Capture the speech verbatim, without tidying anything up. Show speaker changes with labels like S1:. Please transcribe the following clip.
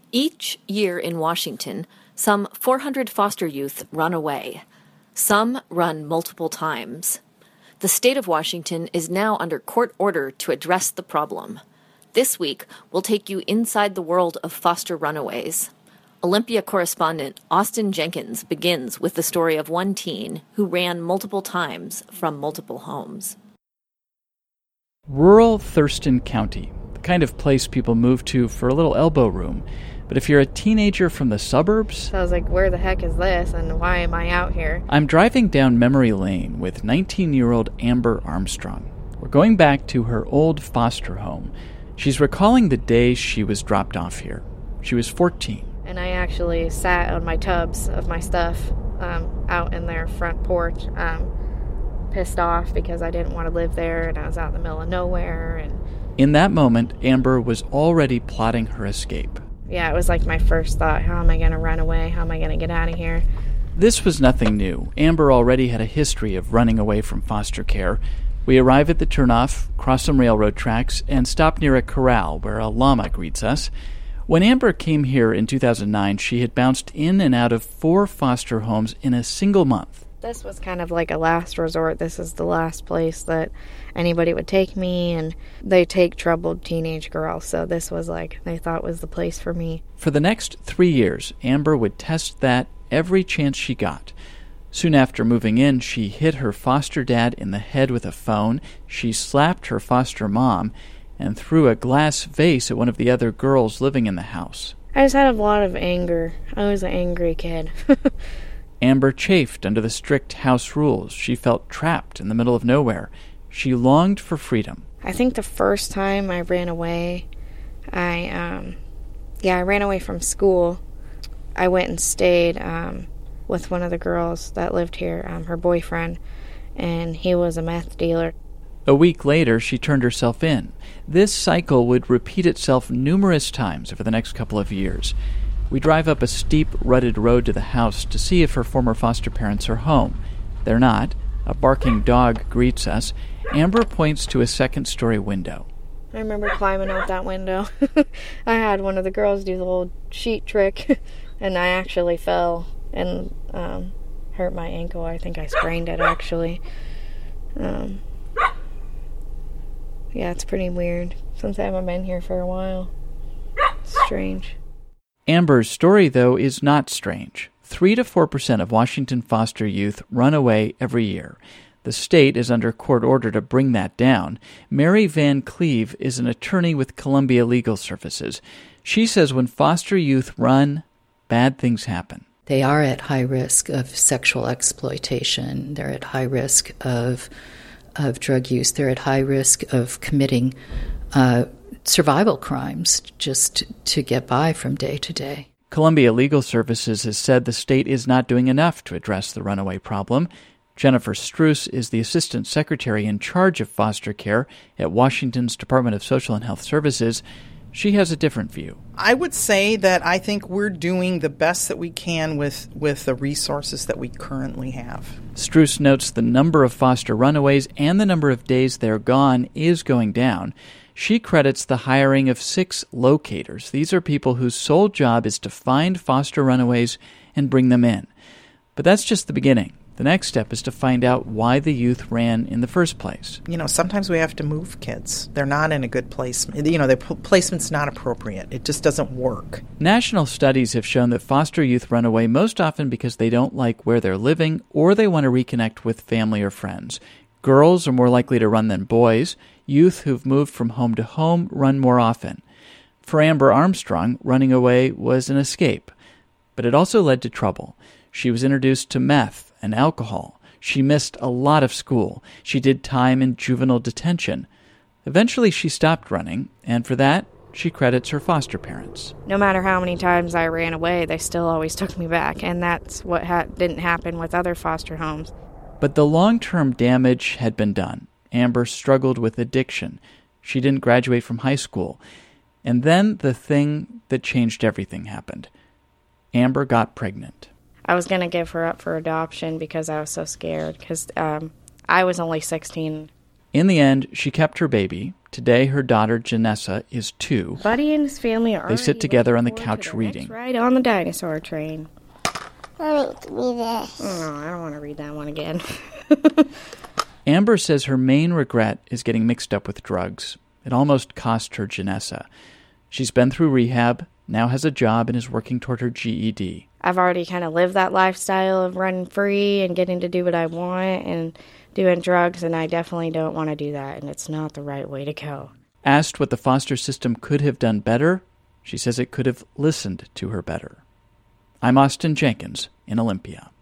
S1: Each year in Washington, some four hundred foster youth run away. Some run multiple times. The state of Washington is now under court order to address the problem. This week, we'll take you inside the world of foster runaways. Olympia correspondent Austin Jenkins begins with the story of one teen who ran multiple times from multiple homes.
S2: Rural Thurston County, the kind of place people move to for a little elbow room. But if you're a teenager from the suburbs...
S3: So I was like, where the heck is this, and why am I out here?
S2: I'm driving down memory lane with nineteen-year-old Amber Armstrong. We're going back to her old foster home. She's recalling the day she was dropped off here. She was fourteen.
S3: And I actually sat on my tubs of my stuff um, out in their front porch, um, pissed off because I didn't want to live there, and I was out in the middle of nowhere. And
S2: in that moment, Amber was already plotting her escape.
S3: Yeah, it was like my first thought, how am I going to run away? How am I going to get out of here?
S2: This was nothing new. Amber already had a history of running away from foster care. We arrive at the turnoff, cross some railroad tracks, and stop near a corral where a llama greets us. When Amber came here in two thousand nine, she had bounced in and out of four foster homes in a single month.
S3: This was kind of like a last resort. This is the last place that anybody would take me, and they take troubled teenage girls, so this was like, they thought was the place for me.
S2: For the next three years, Amber would test that every chance she got. Soon after moving in, she hit her foster dad in the head with a phone, she slapped her foster mom, and threw a glass vase at one of the other girls living in the house.
S3: I just had a lot of anger. I was an angry kid.
S2: Amber chafed under the strict house rules. She felt trapped in the middle of nowhere. She longed for freedom.
S3: I think the first time I ran away, I, um, yeah, I ran away from school. I went and stayed um, with one of the girls that lived here, um, her boyfriend, and he was a meth dealer.
S2: A week later, she turned herself in. This cycle would repeat itself numerous times over the next couple of years. We drive up a steep, rutted road to the house to see if her former foster parents are home. They're not. A barking dog greets us. Amber points to a second-story window.
S3: I remember climbing out that window. I had one of the girls do the old sheet trick, and I actually fell and um, hurt my ankle. I think I sprained it, actually. Um, yeah, it's pretty weird. Since I haven't been here for a while. It's strange.
S2: Amber's story, though, is not strange. Three to four percent of Washington foster youth run away every year. The state is under court order to bring that down. Mary Van Cleve is an attorney with Columbia Legal Services. She says when foster youth run, bad things happen.
S4: They are at high risk of sexual exploitation. They're at high risk of of drug use. They're at high risk of committing uh, survival crimes just to get by from day to day.
S2: Columbia Legal Services has said the state is not doing enough to address the runaway problem. Jennifer Struess is the Assistant Secretary in charge of foster care at Washington's Department of Social and Health Services. She has a different view.
S5: I would say that I think we're doing the best that we can with, with the resources that we currently have.
S2: Struess notes the number of foster runaways and the number of days they're gone is going down. She credits the hiring of six locators. These are people whose sole job is to find foster runaways and bring them in. But that's just the beginning. The next step is to find out why the youth ran in the first place.
S5: You know, sometimes we have to move kids. They're not in a good placement. You know, their placement's not appropriate. It just doesn't work.
S2: National studies have shown that foster youth run away most often because they don't like where they're living or they want to reconnect with family or friends. Girls are more likely to run than boys. Youth who've moved from home to home run more often. For Amber Armstrong, running away was an escape. But it also led to trouble. She was introduced to meth and alcohol. She missed a lot of school. She did time in juvenile detention. Eventually she stopped running, and for that, she credits her foster parents.
S3: No matter how many times I ran away, they still always took me back, and that's what ha- didn't happen with other foster homes.
S2: But the long-term damage had been done. Amber struggled with addiction. She didn't graduate from high school. And then the thing that changed everything happened. Amber got pregnant.
S3: I was going to give her up for adoption because I was so scared, because um, I was only sixteen.
S2: In the end, she kept her baby. Today, her daughter, Janessa, is two.
S3: Buddy and his family are
S2: They sit together on the couch reading.
S3: Right on the dinosaur train.
S6: Read this.
S3: Oh, I don't want to read that one again.
S2: Amber says her main regret is getting mixed up with drugs. It almost cost her Janessa. She's been through rehab, now has a job, and is working toward her G E D.
S3: I've already kind of lived that lifestyle of running free and getting to do what I want and doing drugs, and I definitely don't want to do that, and it's not the right way to go.
S2: Asked what the foster system could have done better, she says it could have listened to her better. I'm Austin Jenkins in Olympia.